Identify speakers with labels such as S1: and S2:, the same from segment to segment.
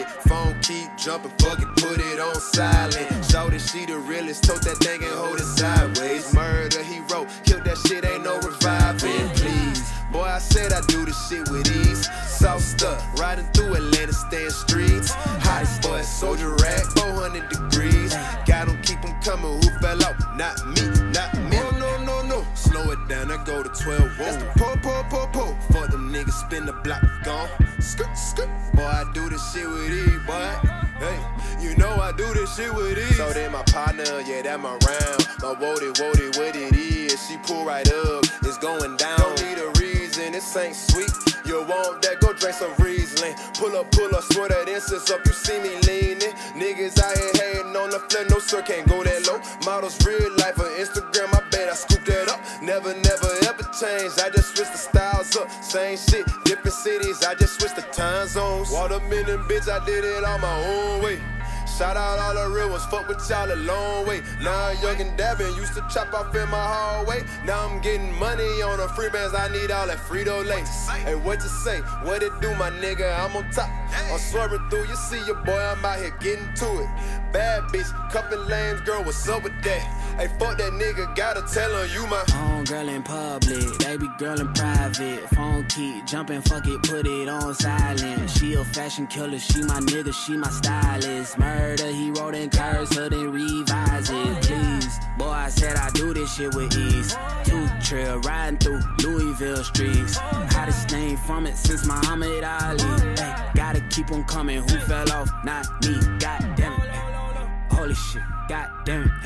S1: it. Phone keep jumping, fuck it, put it on silent. Show that she the realest, tote that thing and hold it sideways. Murder, he wrote, kill that shit, ain't no reviving, please. Boy, I said I do this shit with ease. Soft stuff, riding through Atlanta, staying streets. Hottest boy, soldier rag, 400 degrees. Got 'em, keep 'em coming, who fell out? Not me, not me. Oh, no, no, no. Slow it down, I go to 12. Whoa. That's the po. Fuck them niggas, spin the block, gone. Skirt, skirt. Boy, I do this shit with ease, boy. Hey, you know I do this shit with ease. So then my partner, yeah, that my round. My woody, what it is. She pull right up, it's going down. Don't need a reason, this ain't sweet. You want that, go drink some Riesling. Pull up, swear that incense up, you see me leaning. Niggas out here hating on the floor, no sir, can't go that low. Models real life on Instagram, I bet I scoop that up. Never, ever change, I just switch the styles up. Same shit, different cities, I just switch the time zones. Watermelon, bitch, I did it on my own way. Shout out all the real ones, fuck with y'all a long way. Now I'm young and dabbing, used to chop off in my hallway. Now I'm getting money on the free bands, I need all that Frito-Lay. Hey, what you say? What it do, my nigga? I'm on top. I'm swerving through, you see your boy, I'm out here getting to it. Bad bitch, cuffin' lames, girl, what's up with that? Hey, fuck that nigga, gotta tell her you my
S2: homegirl in public, baby girl in private. Phone keep jumping, fuck it, put it on silent. She a fashion killer, she my nigga, she my stylist. Murder, he wrote in cursive, then revise it, please. Boy, I said I do this shit with ease. Tooth trail, riding through Louisville streets. Hottest name from it since Muhammad Ali. Hey, gotta keep on coming, who fell off? Not me, goddamn it. Holy shit, god damn it.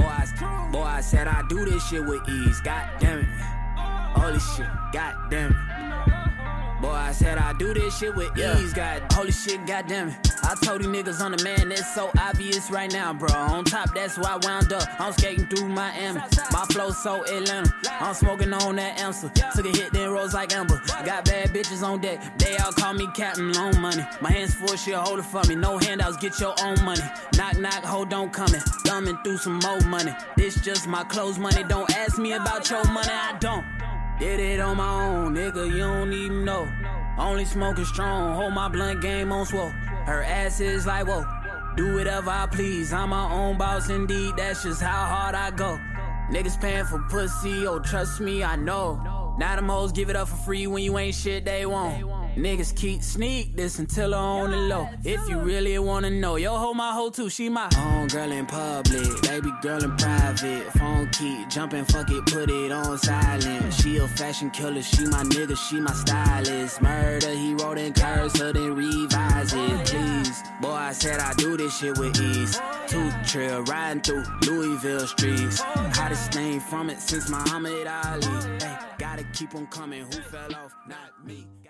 S2: Boy, I said I do this shit with ease, god damn it. Holy shit, god damn it. Boy, I said I do this shit with ease, god. Holy shit, god damn it. I told these niggas on the man, that's so obvious right now, bro. On top, that's why I wound up. I'm skating through Miami. My flow so Atlanta. I'm smoking on that Amstel. Took a hit, then rose like Amber. Got bad bitches on deck. They all call me Captain Loan Money. My hands full, shit, hold it for me. No handouts, get your own money. Knock, knock, hold don't coming. Thumbing through some more money. This just my clothes money. Don't ask me about your money, I don't. Did it on my own, nigga, you don't even know. Only smoking strong, hold my blunt game on swole. Her ass is like, whoa, do whatever I please. I'm my own boss indeed, that's just how hard I go. Niggas paying for pussy, oh trust me, I know. Now them hoes give it up for free when you ain't shit they want. Niggas keep sneak this until on the low. If you really wanna know, yo, hold my hoe too, she my homegirl in public, baby girl in private. Phone keep jumping, fuck it, put it on silent. She a fashion killer, she my nigga, she my stylist. Murder, he wrote in cursive, then revise it, please. Boy, I said I do this shit with ease. Tooth trail, riding through Louisville streets. Hottest name from it since Muhammad Ali. Hey, gotta keep on coming, who fell off? Not me.